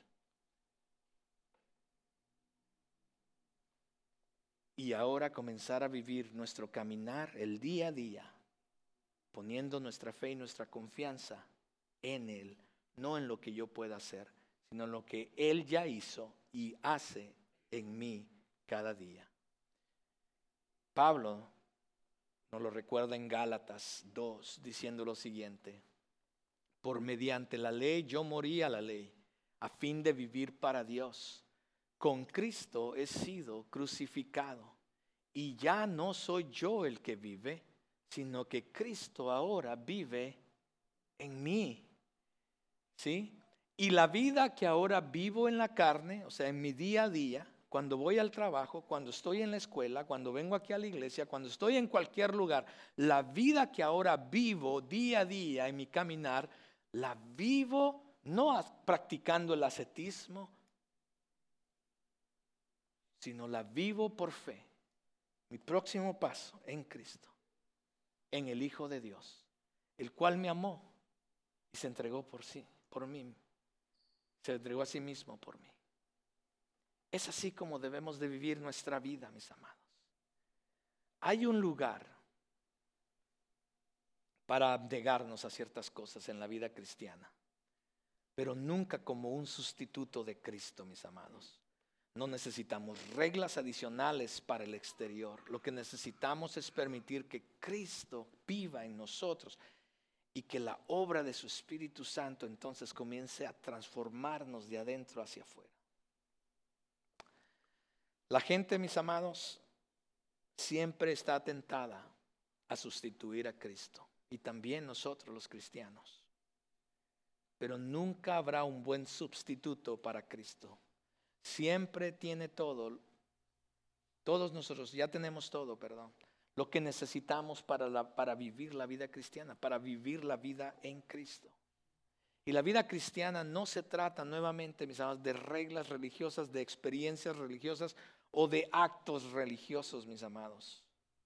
Y ahora comenzar a vivir nuestro caminar el día a día, poniendo nuestra fe y nuestra confianza en Él, no en lo que yo pueda hacer, sino en lo que Él ya hizo y hace en mí cada día. Pablo nos lo recuerda en Gálatas dos, diciendo lo siguiente: por mediante la ley yo morí a la ley, a fin de vivir para Dios. Con Cristo he sido crucificado, y ya no soy yo el que vive, sino que Cristo ahora vive en mí. ¿Sí? Y la vida que ahora vivo en la carne, o sea, en mi día a día, cuando voy al trabajo, cuando estoy en la escuela, cuando vengo aquí a la iglesia, cuando estoy en cualquier lugar, la vida que ahora vivo día a día en mi caminar, la vivo no practicando el ascetismo, sino la vivo por fe. Mi próximo paso en Cristo, en el Hijo de Dios, el cual me amó y se entregó por sí, por mí. Se entregó a sí mismo por mí. Es así como debemos de vivir nuestra vida, mis amados. Hay un lugar para abnegarnos a ciertas cosas en la vida cristiana, pero nunca como un sustituto de Cristo, mis amados. No necesitamos reglas adicionales para el exterior. Lo que necesitamos es permitir que Cristo viva en nosotros y que la obra de su Espíritu Santo entonces comience a transformarnos de adentro hacia afuera. La gente, mis amados, siempre está tentada a sustituir a Cristo, y también nosotros los cristianos. Pero nunca habrá un buen sustituto para Cristo. Siempre tiene todo, todos nosotros ya tenemos todo, perdón, lo que necesitamos para, la, para vivir la vida cristiana, para vivir la vida en Cristo. Y la vida cristiana no se trata, nuevamente, mis amados, de reglas religiosas, de experiencias religiosas o de actos religiosos, mis amados.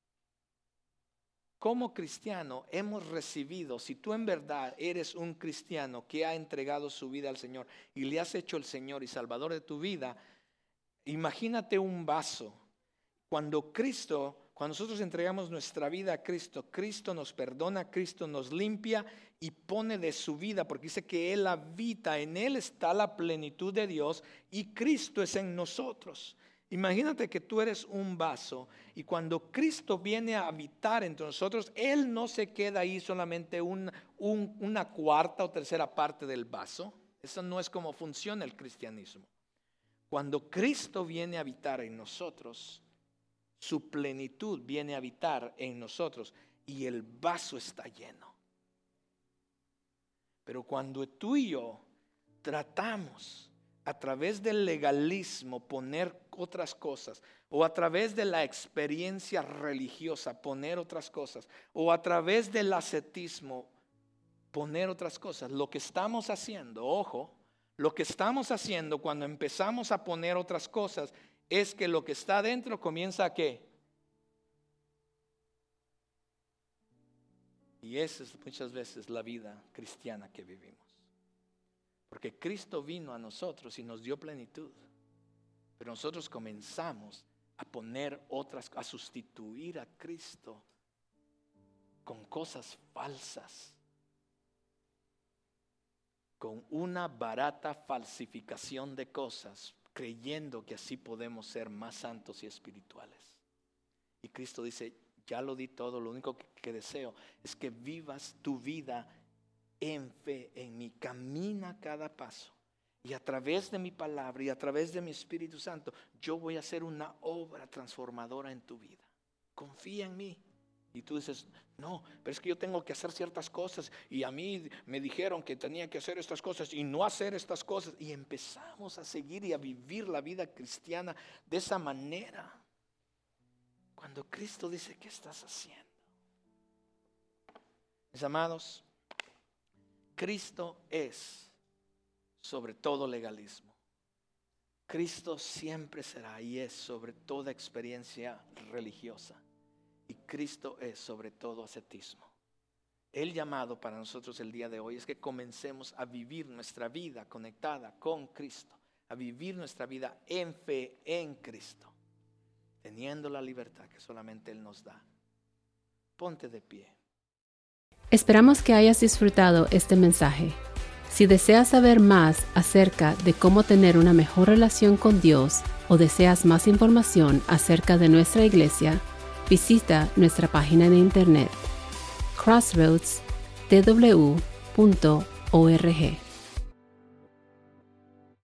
Como cristiano hemos recibido, si tú en verdad eres un cristiano que ha entregado su vida al Señor y le has hecho el Señor y Salvador de tu vida, imagínate un vaso. Cuando Cristo, cuando nosotros entregamos nuestra vida a Cristo, Cristo nos perdona, Cristo nos limpia y pone de su vida, porque dice que Él habita, en Él está la plenitud de Dios y Cristo es en nosotros. Imagínate que tú eres un vaso y cuando Cristo viene a habitar entre nosotros, Él no se queda ahí solamente un, un, una cuarta o tercera parte del vaso. Eso no es como funciona el cristianismo. Cuando Cristo viene a habitar en nosotros, su plenitud viene a habitar en nosotros y el vaso está lleno. Pero cuando tú y yo tratamos a través del legalismo poner otras cosas, o a través de la experiencia religiosa poner otras cosas, o a través del ascetismo poner otras cosas, lo que estamos haciendo, ojo, lo que estamos haciendo cuando empezamos a poner otras cosas es que lo que está adentro comienza a ¿qué? Y esa es muchas veces la vida cristiana que vivimos. Porque Cristo vino a nosotros y nos dio plenitud. Pero nosotros comenzamos a poner otras, a sustituir a Cristo con cosas falsas. Con una barata falsificación de cosas, creyendo que así podemos ser más santos y espirituales. Y Cristo dice, ya lo di todo, lo único que, que deseo es que vivas tu vida en fe, en mí. Camina cada paso. Y a través de mi palabra y a través de mi Espíritu Santo, yo voy a hacer una obra transformadora en tu vida. Confía en mí. Y tú dices, no, pero es que yo tengo que hacer ciertas cosas y a mí me dijeron que tenía que hacer estas cosas y no hacer estas cosas. Y empezamos a seguir y a vivir la vida cristiana de esa manera. Cuando Cristo dice, ¿qué estás haciendo? Mis amados, Cristo es sobre todo legalismo. Cristo siempre será y es sobre toda experiencia religiosa. Y Cristo es sobre todo ascetismo. El llamado para nosotros el día de hoy es que comencemos a vivir nuestra vida conectada con Cristo. A vivir nuestra vida en fe en Cristo. Teniendo la libertad que solamente Él nos da. Ponte de pie. Esperamos que hayas disfrutado este mensaje. Si deseas saber más acerca de cómo tener una mejor relación con Dios o deseas más información acerca de nuestra iglesia, visita nuestra página de internet crossroads t w punto org.